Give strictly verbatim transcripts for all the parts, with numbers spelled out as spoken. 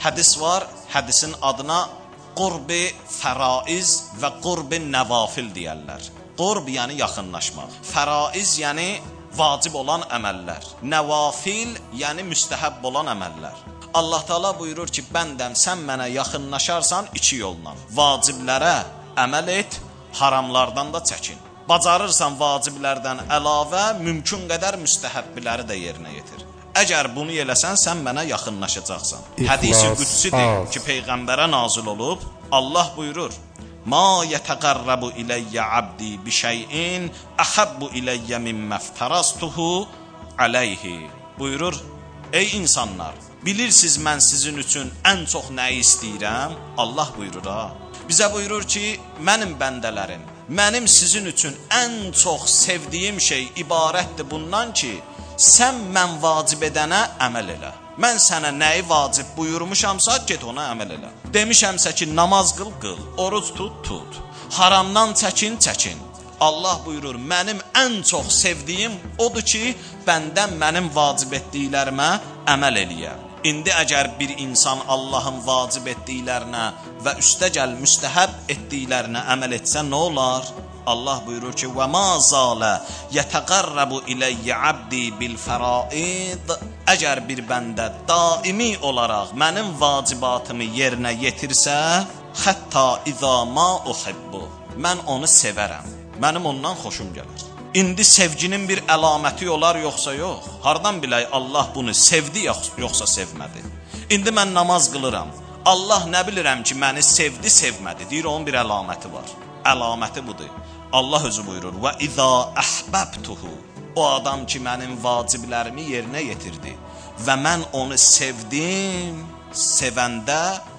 hədis var, hədisin adına qurb-i fəraiz və qurb-i nəvafil deyərlər. Qurb yəni yaxınlaşmaq, fəraiz yəni vacib olan əməllər, nəvafil yəni müstəhəb olan əməllər. Allah Teala buyurur ki, bəndəm sən mənə yaxınlaşarsan iki yolla. Vaciblərə əməl et, haramlardan da çəkin. Bacarırsan vaciblərdən əlavə mümkün qədər müstəhəbbiləri də yerinə yetir. Əgər bunu eləsən, sən mənə yaxınlaşacaqsan. Hədis-i qüdsidir ki, Peyğəmbərə nazil olub, Allah buyurur, Ma yətəqərrəbu iləyyə abdi bi şeyin əhəbbu iləyyə mimmə ftərəstuhu aleyhi. Buyurur, ey insanlar, bilirsiniz mən sizin üçün ən çox nəyi istəyirəm? Allah buyurur ha. Bizə buyurur ki, mənim bəndələrim, mənim sizin üçün ən çox sevdiyim şey ibarətdir bundan ki, sən mən vacib edənə əməl elə. Mən sənə nəyi vacib buyurmuşamsa, get ona əməl elə. Demişəmsə ki, namaz qıl, qıl, oruc tut, tut. Haramdan çəkin, çəkin. Allah buyurur, mənim ən çox sevdiyim odur ki, bəndən mənim vacib etdiklərimə əməl eləyə. İndi əgər bir insan Allahın vacib etdiklərinə və üstəgəl müstəhəb etdiklərinə əməl etsə, nə olar? Allah buyurur ki, وَمَا زَالَ يَتَقَرَّبُ إِلَيَّ عَبْدِي بِالْفَرَائِضِ. Əgər bir bəndə daimi olaraq mənim vacibatımı yerinə yetirsə, حَتَّى إِذَا مَا أُحِبُّ. Mən onu sevərəm, mənim ondan xoşum gəlir. İndi sevginin bir əlaməti olar, yoxsa yox? Hardan bilək Allah bunu sevdi, yoxsa sevmədi? İndi mən namaz qılıram. Allah nə bilirəm ki, məni sevdi, sevmədi. Deyir, onun bir əlaməti var. Əlaməti budur. Allah özü buyurur, və izə əhbəbtuhu. O adam ki, mənim vaciblərimi yerinə yetirdi və mən onu sevdim, sevəndə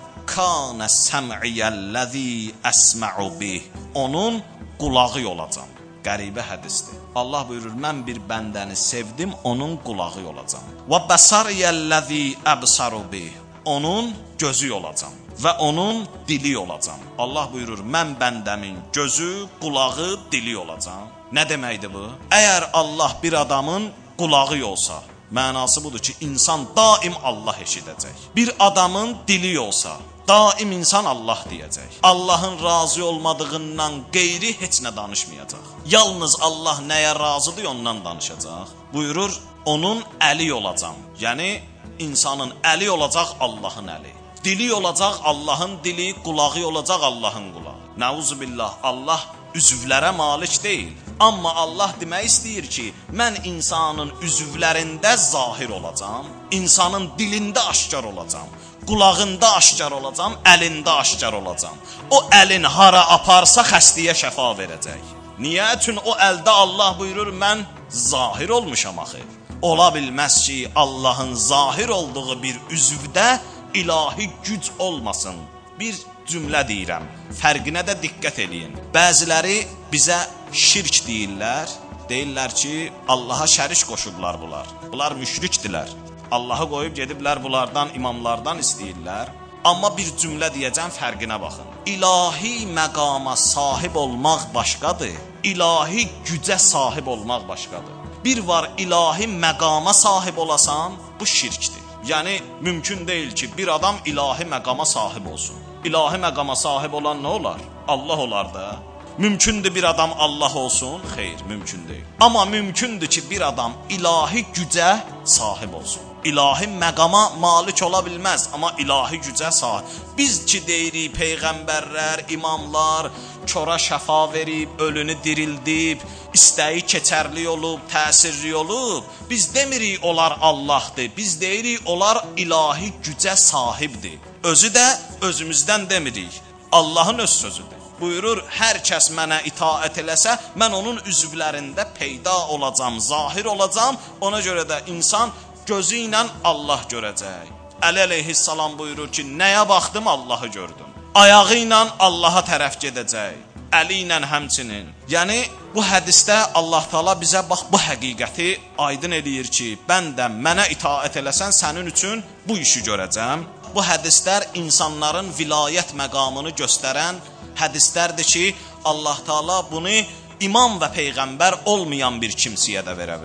kânə səm'iyyəlləzi əsmə'u bih. Onun qulağı olacam. Qəribə hədisdir. Allah buyurur, mən bir bəndəni sevdim, onun qulağı olacam. Və bəsariyyəlləzi əbsaru bih. Onun gözü olacam və onun dili olacam. Allah buyurur, mən bəndəmin gözü, qulağı, dili olacam. Nə deməkdir bu? Əgər Allah bir adamın qulağı olsa, mənası budur ki, insan daim Allah eşidəcək. Bir adamın dili olsa, daim insan Allah deyəcək. Allahın razı olmadığından qeyri heç nə danışmayacaq. Yalnız Allah nəyə razıdır, ondan danışacaq. Buyurur, onun əli olacam. Yəni, insanın əli olacaq Allahın əli. Dili olacaq Allahın dili, qulağı olacaq Allahın qulağı. Nəuzubillah, Allah üzvlərə malik deyil. Amma Allah demək istəyir ki, mən insanın üzvlərində zahir olacam, insanın dilində aşkar olacam, qulağında aşkar olacam, əlində aşkar olacam. O əlin hara aparsa xəstəyə şəfa verəcək. Niyə? Çünki o əldə Allah buyurur, mən zahir olmuşam axı. Ola bilməz ki, Allahın zahir olduğu bir üzvdə ilahi güc olmasın. Bir cümlə deyirəm, fərqinə də diqqət edin. Bəziləri bizə şirk deyirlər, deyirlər ki, Allaha şərik qoşublar bunlar. Bunlar müşrikdirlər. Allahı qoyub gediblər bunlardan, imamlardan istəyirlər. Amma bir cümlə deyəcəm, fərqinə baxın. İlahi məqama sahib olmaq başqadır, ilahi gücə sahib olmaq başqadır. Bir var ilahi məqama sahib olasan, bu şirkdir. Yəni, mümkün deyil ki, bir adam ilahi məqama sahib olsun. İlahi məqama sahib olan nə olar? Allah olar da. Mümkündür bir adam Allah olsun? Xeyr, mümkün deyil. Amma mümkündür ki, bir adam ilahi gücə sahib olsun. İlahi məqama malik ola bilməz, amma ilahi gücə sahib. Biz ki deyirik, peyğəmbərlər, imamlar, çora şəfa verib, ölünü dirildib, istəyi keçərli olub, təsirli olub. Biz demirik, onlar Allahdır. Biz deyirik, onlar ilahi gücə sahibdir. Özü də özümüzdən demirik. Allahın öz sözüdür. Buyurur, hər kəs mənə itaət eləsə, mən onun üzvlərində peyda olacam, zahir olacam. Ona görə də insan gözü ilə Allah görəcək. Əli əleyhissalam buyurur ki, nəyə baxdım, Allahı gördüm. Ayağı ilə Allaha tərəf gedəcək. Əli ilə həmçinin. Yəni, bu hədisdə Allah Teala bizə bax, bu həqiqəti aydın eləyir ki, bəndəm mənə itaət eləsən, sənin üçün bu işi görəcəm. Bu hədislər insanların vilayət məqamını göstərən hədislərdir ki, Allah Teala bunu imam və peyğəmbər olmayan bir kimsəyə də verə bilər.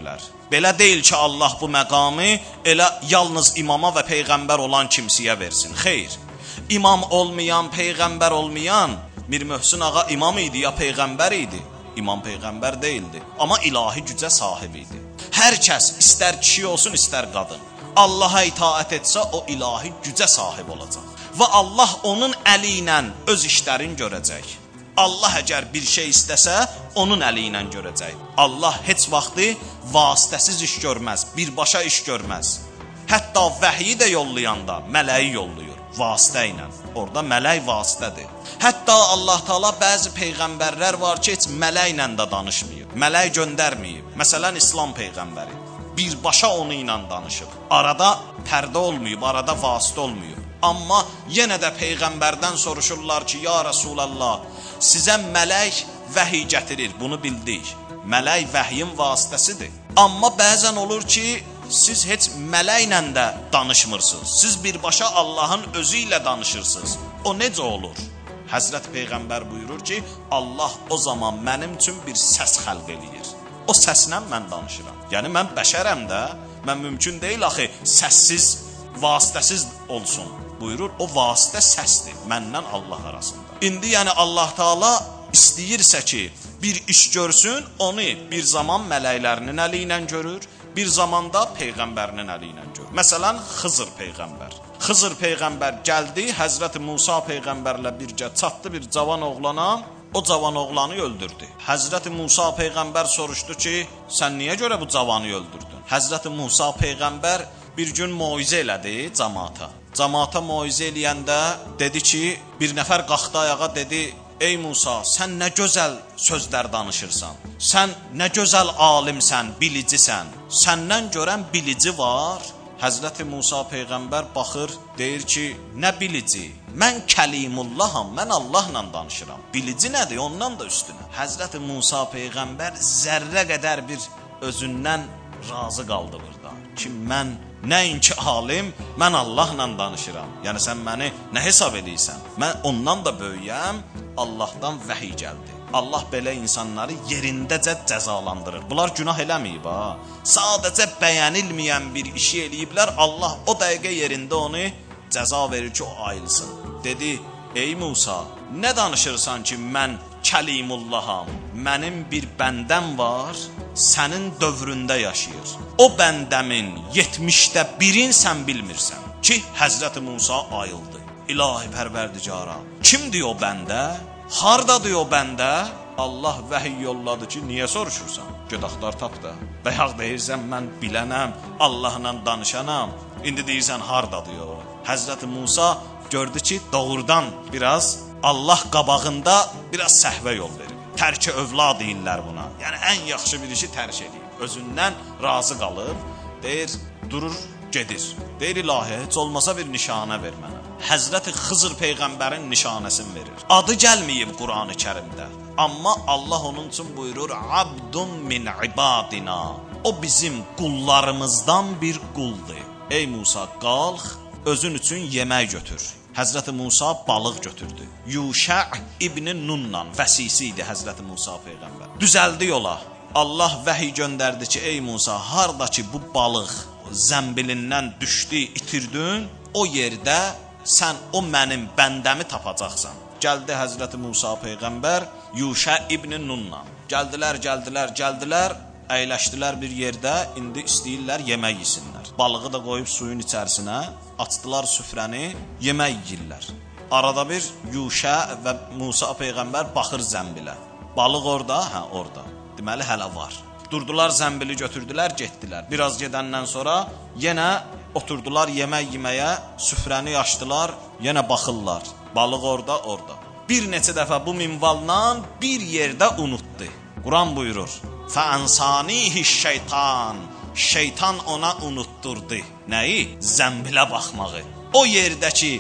Belə deyil ki, Allah bu məqamı elə yalnız imama və peyğəmbər olan kimsəyə versin. Xeyr. İmam olmayan, peyğəmbər olmayan Mir Möhsün ağa imam idi ya peyğəmbər idi? İmam peyğəmbər deyildi, amma ilahi gücə sahib idi. Hər kəs, istər kişi olsun, istər qadın, Allaha itaət etsə, o ilahi gücə sahib olacaq. Və Allah onun əli ilə öz işlərini görəcək. Allah əgər bir şey istəsə, onun əli ilə görəcək. Allah heç vaxtı vasitəsiz iş görməz, birbaşa iş görməz. Hətta vəhyi də yollayanda mələyi yollayır, vasitə ilə. Orada mələk vasitədir. Hətta Allah Taala bəzi peyğəmbərlər var ki, heç mələklə də danışmayıb, mələk göndərməyib. Məsələn, İslam peyğəmbəri birbaşa onu ilə danışıb. Arada pərdə olmayıb, arada vasitə olmayıb. Amma yenə də peyğəmbərdən soruşurlar ki, ya Rasulallah, sizə mələk vəhiy gətirir, bunu bildik. Mələk vəhyin vasitəsidir. Amma bəzən olur ki, siz heç mələklə də danışmırsınız. Siz birbaşa Allahın özü ilə danışırsınız. O necə olur? Həzrət Peyğəmbər buyurur ki, Allah o zaman mənim üçün bir səs xəlq eləyir. O səslə mən danışıram. Yəni mən bəşərəm də, mən mümkün deyil axı səssiz, vasitəsiz olsun. Buyurur, o vasitə səsdir, məndən Allah arasında. İndi yəni Allah Taala istəyirsə ki, bir iş görsün, onu bir zaman mələklərinin əli ilə görür, bir zamanda peyğəmbərinin əli ilə görür. Məsələn, Xızır peyğəmbər. Xızır peyğəmbər gəldi, Həzrət Musa peyğəmbərlə birgə çatdı bir cavan oğlana, o cavan oğlanı öldürdü. Həzrət Musa peyğəmbər soruşdu ki, sən niyə görə bu cavanı öldürdün? Həzrət Musa peyğəmbər bir gün moizə elədi cəmaata. Cəmaata moizə eləyəndə dedi ki, bir nəfər qalxdı ayağa dedi, ey Musa, sən nə gözəl sözlər danışırsan, sən nə gözəl alimsən, bilicisən, səndən görən bilici var. Həzrəti Musa peyğəmbər baxır, deyir ki, nə bilici? Mən Kəlimullaham, mən Allahla danışıram. Bilici nədir? Ondan da üstünə. Həzrəti Musa peyğəmbər zərrə qədər bir özündən razı qaldı burada. Ki, mən nəinki alim, mən Allahla danışıram. Yəni, sən məni nə hesab edirsən? Mən ondan da böyüyəm, Allahdan vəhiy gəldi. Allah belə insanları yerindəcə cəzalandırır. Bunlar günah eləməyib, ha. Sadəcə bəyənilməyən bir işi eləyiblər, Allah o dəqiqə yerində onu cəza verir ki, o ayılsın. Dedi, ey Musa, nə danışırsan ki, mən Kəlimullaham, mənim bir bəndəm var, sənin dövründə yaşayır. O bəndəmin yetmişdə birin sən bilmirsən ki, Həzrəti Musa ayıldı. İlahi pərverdigara, kimdir o bəndə? Hardadır o bəndə? Allah vəhiy yolladı ki, niyə soruşursan? Göd axtar tap da. Bəyaq deyirsən, mən bilənəm, Allahla danışanam. İndi deyirsən, hardadır o? Həzrəti Musa gördü ki, doğrudan biraz Allah qabağında biraz səhvə yol verir. Tərk-i övla deyirlər buna. Yəni, ən yaxşı bir işi tərk edir. Özündən razı qalıb, deyir, durur, gedir. Deyir, ilahi, heç olmasa bir nişanə ver mənə. Həzrəti Xızır peyğəmbərin nişanəsini verir. Adı gəlməyib Qur'an-ı Kərimdə. Amma Allah onun üçün buyurur, Abdun min ibadina. O bizim qullarımızdan bir quldur. Ey Musa, qalx, özün üçün yemək götür. Həzrəti Musa balıq götürdü. Yuşa ibn Nunnan vəsisi idi Həzrəti Musa peyğəmbər. Düzəldi yola. Allah vəhiy göndərdi ki, ey Musa, harda ki bu balıq zəmbilindən düşdü, itirdin, o yerdə sən o mənim bəndəmi tapacaqsan. Gəldi Həzrəti Musa peyğəmbər Yuşa ibn Nunnan. Gəldilər, gəldilər, gəldilər, əyləşdilər bir yerdə, indi istəyirlər yemək yesinlər. Balığı da qoyub suyun içərisinə, açdılar süfrəni, yemək yeyirlər. Arada bir Yuşa və Musa peyğəmbər baxır zəmbilə. Balıq orada, hə orada. Deməli hələ var. Durdular, zəmbili götürdülər, getdilər. Biraz gedəndən sonra yenə oturdular yemək yeməyə, süfrəni açdılar, yenə baxırlar. Balıq orada, orada. Bir neçə dəfə bu minvaldan bir yerdə unutdu. Quran buyurur, fəənsanihi şeytan. Şeytan ona unutturdu. Nəyi? Zəmbilə baxmağı. O yerdəki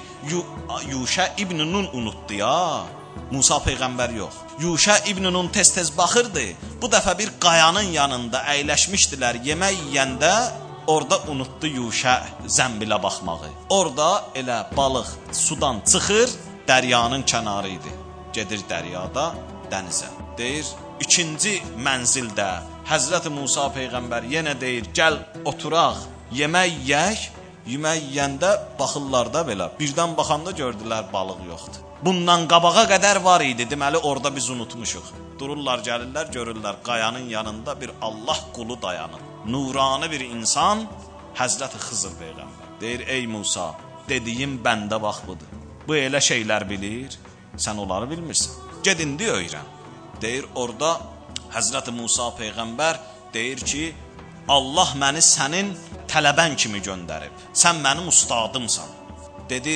Yuşa ibn Nun unutdu ya. Musa peyğəmbər yox. Yuşa ibn Nun tez-tez baxırdı. Bu dəfə bir qayanın yanında əyləşmişdilər yemək yeyəndə, orada unutdu Yuşa zəmbilə baxmağı. Orada elə balıq sudan çıxır, dəryanın kənarı idi. Gedir dəryada dənizə. Deyir, ikinci mənzildə Həzrəti Musa Peyğəmbər yenə deyir, gəl oturaq, yemək yeyək. Yemək yeyəndə baxırlar da belə. Birdən baxanda gördülər balıq yoxdur. Bundan qabağa qədər var idi. Deməli orada biz unutmuşuq. Dururlar, gəlirlər, görürlər qayanın yanında bir Allah qulu dayanır. Nurani bir insan, Həzrəti Xızır Peyğəmbər. Deyir, ey Musa, dediyim bəndə bax budur. Bu elə şeylər bilir, sən onları bilmirsən. Ged indi öyrən. Deyir, orada Həzrəti Musa Peyğəmbər deyir ki, Allah məni sənin tələbən kimi göndərib. Sən mənim ustadımsan. Dedi,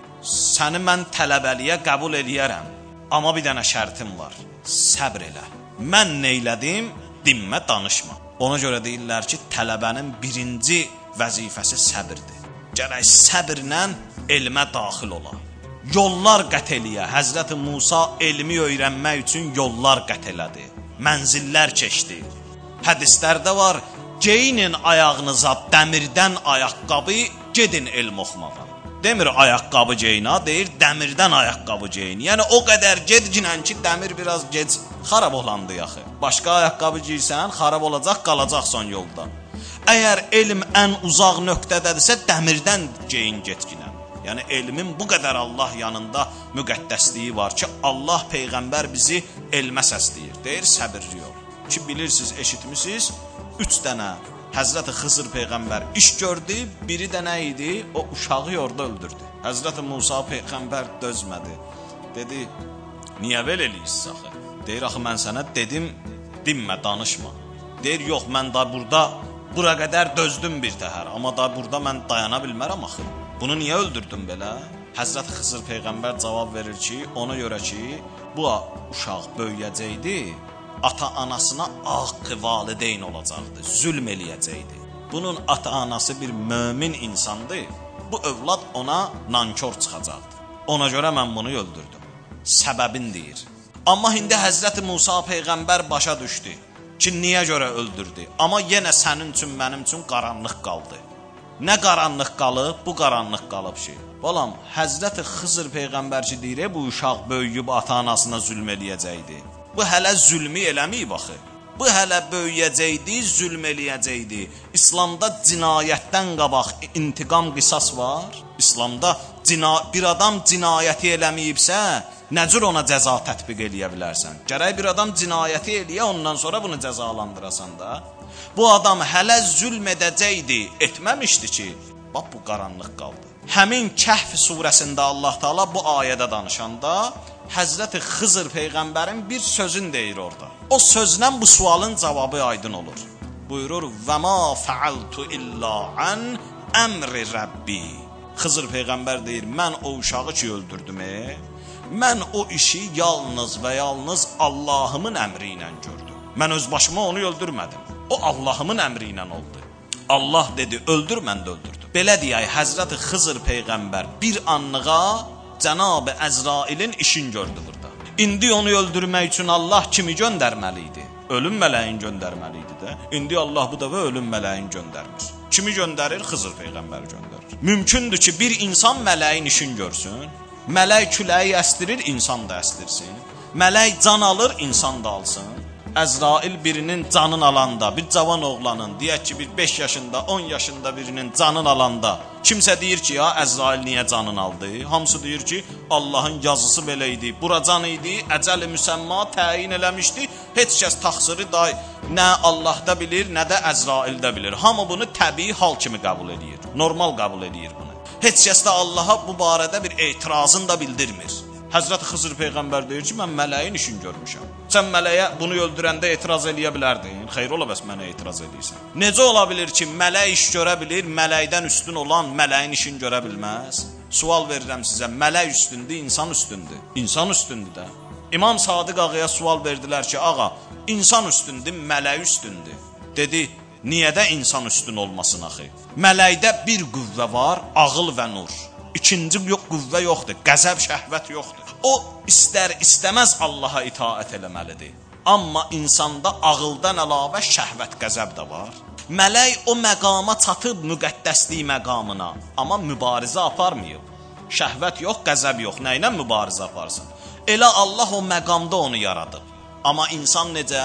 səni mən tələbəliyə qəbul eləyərəm. Amma bir dənə şərtim var. Səbr elə. Mən neylədim, dinmə, danışma. Ona görə deyirlər ki, tələbənin birinci vəzifəsi səbirdir. Gərək səbirlə elmə daxil ola. Yollar qət eləyə. Həzrəti Musa elmi öyrənmək üçün yollar qət elədi. Mənzillər keçdi. Hədislərdə var, geyinin ayağınıza dəmirdən ayaqqabı, gedin elm oxumağa. Demir ayaqqabı geyinə, deyir dəmirdən ayaqqabı geyin. Yəni o qədər gedginən ki, dəmir biraz gec xarab olandı yaxı. Başqa ayaqqabı giyirsən, xarab olacaq, qalacaqsan yolda. Əgər elm ən uzaq nöqtədədirsə, dəmirdən geyin getginən. Yəni elmin bu qədər Allah yanında müqəddəsliyi var ki, Allah Peyğəmbər bizi elmə səsləyir. Deyir, səbirli ol. Ki bilirsiniz, eşitmisiniz, üç dənə Həzrəti Xızır Peyğəmbər iş gördü, biri də nə idi? O uşağı orada öldürdü. Həzrəti Musa Peyğəmbər dözmədi. Dedi, niyə belə eləyirsiz axı? Deyir, axı mən sənə dedim, dinmə, danışma. Deyir, yox, mən da burada, bura qədər dözdüm bir təhər, amma da burada mən dayana bilmərəm axı. Bunu niyə öldürdün belə? Həzrəti Xızır Peyğəmbər cavab verir ki, ona görə ki, bu uşaq böyüyəcəkdi, ata-anasına ağ valideyn olacaqdı, zülm eləyəcəkdi. Bunun ata-anası bir mömin insandı, bu övlad ona nankor çıxacaqdı. Ona görə mən bunu öldürdüm. Səbəbin deyir. Amma indi Həzrəti Musa Peyğəmbər başa düşdü ki, niyə görə öldürdü? Amma yenə sənin üçün, mənim üçün qaranlıq qaldı. Nə qaranlıq qalıb? Bu qaranlıq qalıb şey. Balam, Həzrəti Xızır Peyğəmbər ki deyir, bu uşaq böyüyüb ata-anasına zülm eləyəcəkdi. Bu hələ zülmü eləməyib axı. Bu hələ böyüyəcəkdi, zülm eləyəcəkdi. İslamda cinayətdən qabaq intiqam, qisas var. İslamda cina bir adam cinayəti eləməyibsə, nə cür ona cəza tətbiq eləyə bilərsən? Gərək bir adam cinayəti eləyə, ondan sonra bunu cəzalandırasan da. Bu adam hələ zülm edəcəkdi, etməmişdi ki, bax bu qaranlıq qaldı. Həmin Kəhf surəsində Allah Taala bu ayədə danışanda Həzrəti Xızır Peyğəmbərin bir sözün deyir orada. O sözlə bu sualın cavabı aydın olur. Buyurur, və ma fəaltu illa an əmri Rəbbi. Xızır Peyğəmbər deyir, mən o uşağı ki öldürdüm, e? Mən o işi yalnız və yalnız Allahımın əmri ilə gördüm. Mən öz başıma onu öldürmədim. O Allahımın əmri ilə oldu. Allah dedi, öldür, mən də öldürdüm. Belə deyək, Həzrəti Xızır Peyğəmbər bir anlığa Cənab-ı Əzrailin işin gördü burada. İndi onu öldürmək üçün Allah kimi göndərməli idi? Ölüm mələyin göndərməli idi də. İndi Allah bu dəfə ölüm mələyin göndərmir. Kimi göndərir? Xızır Peyğəmbər göndərir. Mümkündür ki, bir insan mələyin işin görsün. Mələk küləyi əsdirir, insan da əsdirsin. Mələk can alır, insan da alsın. Əzrail birinin canını alanda, bir cavan oğlanın, deyək ki, bir beş yaşında, on yaşında birinin canını alanda, kimsə deyir ki, ya Əzrail niyə canını aldı? Hamısı deyir ki, Allahın yazısı belə idi, bura can idi, əcəl-i müsəmma təyin eləmişdi, heç kəs təqsiri da nə Allahda bilir, nə də Əzraildə bilir. Hamı bunu təbii hal kimi qəbul edir, normal qəbul edir bunu. Heç kəs də Allaha bu barədə bir etirazını da bildirmir. Həzrəti Xızır Peyğəmbər deyir ki, mən mələyin işini görmüşəm. Sən mələyə bunu öldürəndə etiraz eləyə bilərdin. Xeyr ola bəs mənə etiraz edirsən. Necə ola bilir ki, mələk iş görə bilir, mələkdən üstün olan mələyin işini görə bilməz? Sual verirəm sizə, mələk üstündür, insan üstündür. İnsan üstündür də. İmam Sadiq ağaya sual verdilər ki, ağa, insan üstündür, mələk üstündür. Dedi, niyə də insan üstün olmasın axı? Mələkdə bir qüvvə var, ağıl və nur. İkinci yox, qüvvə yoxdur, qəzəb, şəhvət yoxdur. O istər istəməz Allaha itaət eləməlidir. Amma insanda ağıldan əlavə şəhvət, qəzəb də var. Mələk o məqama çatıb müqəddəslik məqamına, amma mübarizə aparmayıb. Şəhvət yox, qəzəb yox, nə ilə mübarizə aparsın? Elə Allah o məqamda onu yaradıb. Amma insan necə?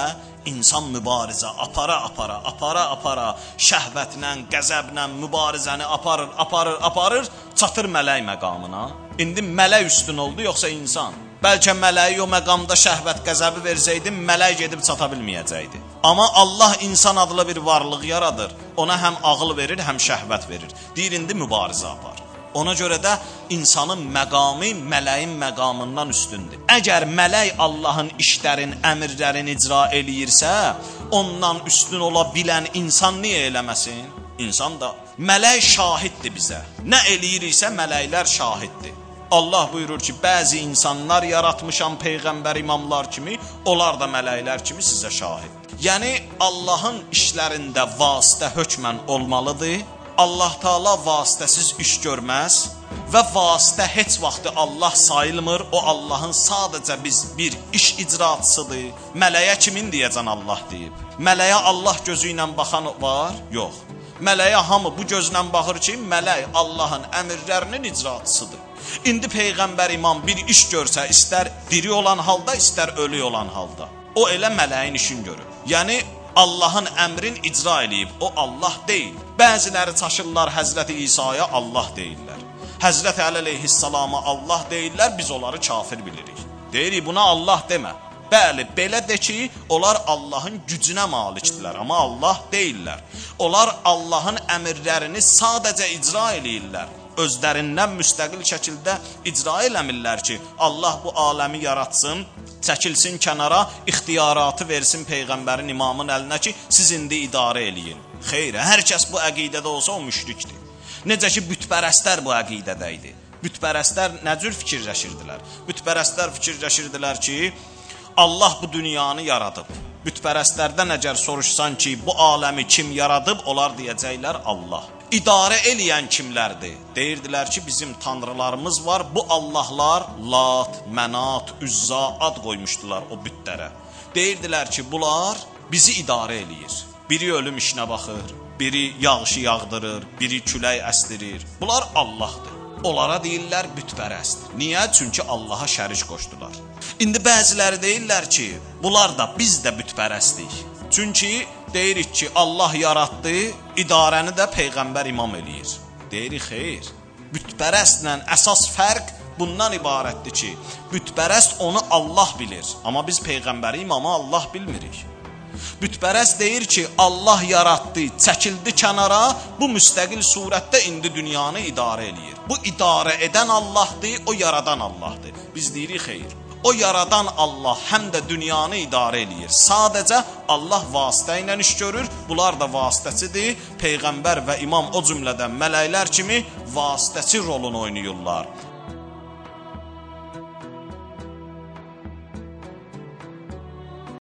İnsan mübarizə apara, apara, apara, apara, şəhvətlə, qəzəblə mübarizəni aparır, aparır, aparır, çatır mələk məqamına. İndi mələk üstün oldu, yoxsa insan? Bəlkə mələyi o məqamda şəhvət, qəzəbi versəydi, mələk gedib çata bilməyəcəkdi. Amma Allah insan adlı bir varlıq yaradır. Ona həm ağıl verir, həm şəhvət verir. Deyir, indi mübarizə apar. Ona görə də insanın məqamı mələyin məqamından üstündür. Əgər mələk Allahın işlərin, əmrlərini icra eləyirsə, ondan üstün ola bilən insan niyə eləməsin? İnsan da, mələk şahiddir bizə. Nə eləyiriksə mələklər şahiddir. Allah buyurur ki, bəzi insanlar yaratmışam peyğəmbər imamlar kimi, onlar da mələklər kimi sizə şahiddir. Yəni, Allahın işlərində vasitə hökmən olmalıdır. Allah Taala vasitəsiz iş görməz və vasitə heç vaxtı Allah sayılmır. O Allahın sadəcə biz bir iş icraçısıdır. Mələyə kimin deyəcən Allah deyib? Mələyə Allah gözü ilə baxan var? Yox. Mələyə hamı bu gözlə baxır ki, mələk Allahın əmrlərinin icraçısıdır. İndi Peyğəmbər imam bir iş görsə, istər diri olan halda, istər ölü olan halda, o elə mələyin işini görür. Yəni, Allahın əmrin icra eləyib, o Allah deyil. Bəziləri çaşırlar Həzrəti İsa'ya Allah deyirlər. Həzrəti Əli əleyhissalama Allah deyirlər, biz onları kafir bilirik. Deyirik, buna Allah demə. Bəli, belə de ki, onlar Allahın gücünə malikdirlər, amma Allah deyirlər. Onlar Allahın əmrlərini sadəcə icra eləyirlər. Özlərindən müstəqil şəkildə icra eləmirlər ki, Allah bu aləmi yaratsın, çəkilsin kənara, ixtiyaratı versin Peyğəmbərin imamın əlinə ki, siz indi idarə eləyin. Xeyr, hər kəs bu əqidədə olsa o müşrikdir. Necə ki, bütpərəstlər bu əqidədə idi. Bütpərəstlər nə cür fikirləşirdilər? Bütpərəstlər fikirləşirdilər ki, Allah bu dünyanı yaradıb. Bütpərəstlərdən əgər soruşsan ki, bu aləmi kim yaradıb, onlar deyəcəklər Allah. İdarə eləyən kimlərdir? Deyirdilər ki, bizim tanrılarımız var, bu Allahlar Lat, Mənat, Üzzə ad qoymuşdular o bütlərə. Deyirdilər ki, bunlar bizi idarə eləyir. Biri ölüm işinə baxır, biri yağışı yağdırır, biri külək əsdirir. Bunlar Allahdır. Onlara deyirlər bütpərəst. Niyə? Çünki Allaha şərik qoşdular. İndi bəziləri deyirlər ki, bunlar da biz də bütpərəstik. Çünki deyirik ki, Allah yaratdı, idarəni də Peyğəmbər imam eləyir. Deyirik, xeyr. Bütpərəstlə əsas fərq bundan ibarətdir ki, bütpərəst onu Allah bilir, amma biz Peyğəmbəri imamı Allah bilmirik. Bütpərəst deyir ki, Allah yaratdı, çəkildi kənara, bu müstəqil surətdə indi dünyanı idarə eləyir. Bu idarə edən Allahdır, o yaradan Allahdır. Biz deyirik, xeyr. O yaradan Allah həm də dünyanı idarə eləyir. Sadəcə Allah vasitə ilə iş görür, bunlar da vasitəçidir. Peyğəmbər və imam o cümlədən mələklər kimi vasitəçi rolunu oynayırlar.